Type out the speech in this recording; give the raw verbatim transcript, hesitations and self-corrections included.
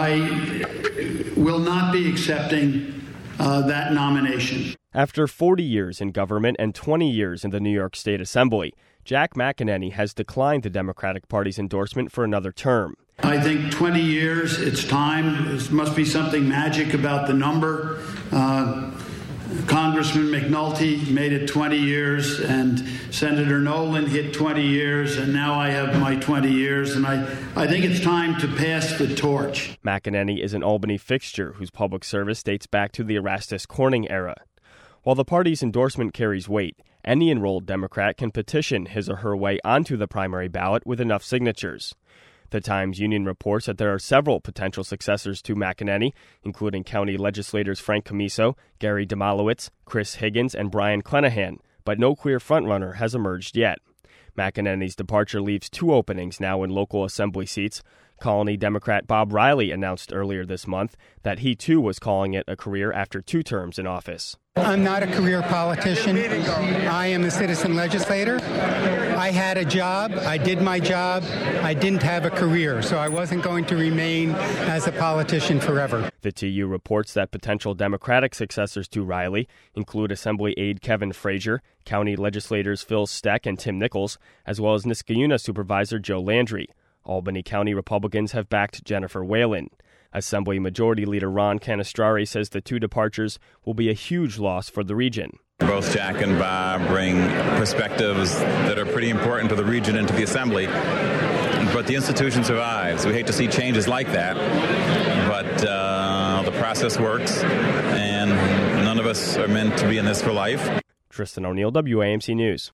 I will not be accepting uh, that nomination. After forty years in government and twenty years in the New York State Assembly, Jack McEnany has declined the Democratic Party's endorsement for another term. I think twenty years, it's time. There must be something magic about the number. Uh, Congressman McNulty made it twenty years, and Senator Nolan hit twenty years, and now I have my twenty years, and I, I think it's time to pass the torch. McEnany is an Albany fixture whose public service dates back to the Erastus Corning era. While the party's endorsement carries weight, any enrolled Democrat can petition his or her way onto the primary ballot with enough signatures. The Times-Union reports that there are several potential successors to McEnany, including county legislators Frank Camiso, Gary Demolowitz, Chris Higgins, and Brian Clenahan, but no clear frontrunner has emerged yet. McEnany's departure leaves two openings now in local assembly seats. Colony Democrat Bob Riley announced earlier this month that he too was calling it a career after two terms in office. I'm not a career politician. I am a citizen legislator. I had a job. I did my job. I didn't have a career, so I wasn't going to remain as a politician forever. The T U reports that potential Democratic successors to Riley include Assembly aide Kevin Frazier, county legislators Phil Steck and Tim Nichols, as well as Niskayuna Supervisor Joe Landry. Albany County Republicans have backed Jennifer Whalen. Assembly Majority Leader Ron Canestrari says the two departures will be a huge loss for the region. Both Jack and Bob bring perspectives that are pretty important to the region and to the Assembly, but the institution survives. We hate to see changes like that, but uh, the process works, and none of us are meant to be in this for life. Tristan O'Neill, W A M C News.